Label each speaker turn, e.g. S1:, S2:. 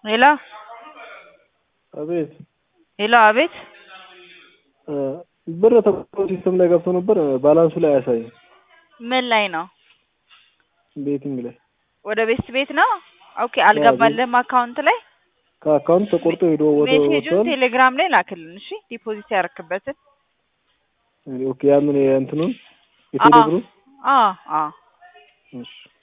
S1: ሄሎ
S2: አቤት
S1: ሄሎ አቤት
S2: ብር ተቆጥሮ ሲስተም ላይ ገብቶ ነበር ባላንሱ ላይ አያሳይም።
S1: ምን ላይ ነው?
S2: ቤቲንግ ላይ
S1: ወደ ቤት ነው? ኦኬ አልገባልህም አካውንት ላይ?
S2: ከአካውንት ተቆርጦ ሄዶ
S1: ሜሴጁን
S2: ወጥቷል።
S1: ቴሌግራም ላይ ላክልን እሺ፣ ዲፖዚት ያረክበትን።
S2: ኦኬ ያንን እንትኑን የቴሌብሩ
S1: አዎ አዎ
S2: እሺ